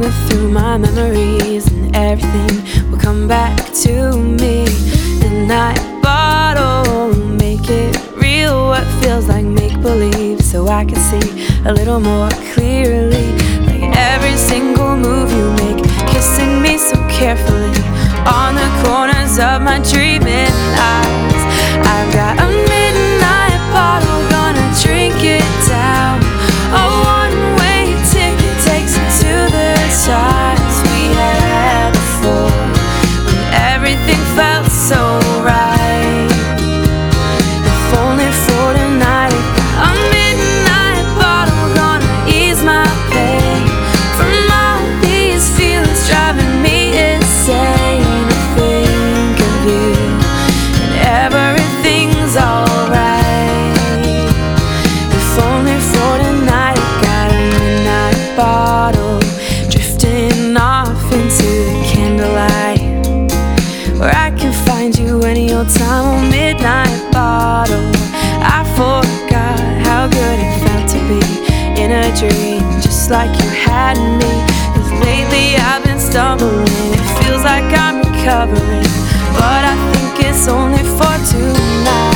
with through my memories, and everything will come back to me. Midnight bottle, make it real, what feels like make-believe, so I can see a little more clearly. Like every single move you make, kissing me so carefully on the corners of my dreaming eyes. I've got a midnight bottle, gonna drink it down. A one-way ticket takes me to the times we had before, when everything felt so right. If only for tonight, a midnight bottle, gonna ease my pain from all these feelings driving me insane. I think of you and everything's alright. If only for tonight, I got a midnight bottle, drifting off into the candlelight, where I can find you any old time. Oh, midnight bottle, I forgot how good it felt to be in a dream, just like you had me. 'Cause lately I've been stumbling, it feels like I'm recovering, but I think it's only for tonight.